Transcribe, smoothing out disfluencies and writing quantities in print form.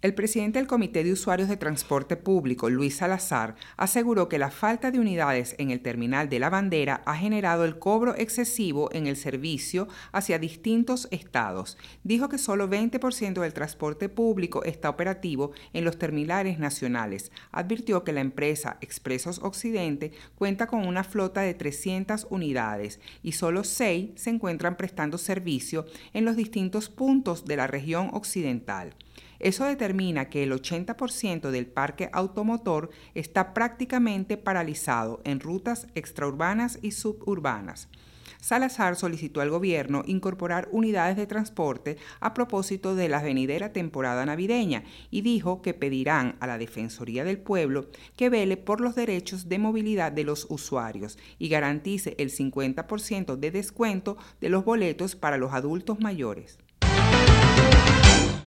El presidente del Comité de Usuarios de Transporte Público, Luis Salazar, aseguró que la falta de unidades en el terminal de La Bandera ha generado el cobro excesivo en el servicio hacia distintos estados. Dijo que solo 20% del transporte público está operativo en los terminales nacionales. Advirtió que la empresa Expresos Occidente cuenta con una flota de 300 unidades y solo 6 se encuentran prestando servicio en los distintos puntos de la región occidental. Eso determina que el 80% del parque automotor está prácticamente paralizado en rutas extraurbanas y suburbanas. Salazar solicitó al gobierno incorporar unidades de transporte a propósito de la venidera temporada navideña y dijo que pedirán a la Defensoría del Pueblo que vele por los derechos de movilidad de los usuarios y garantice el 50% de descuento de los boletos para los adultos mayores.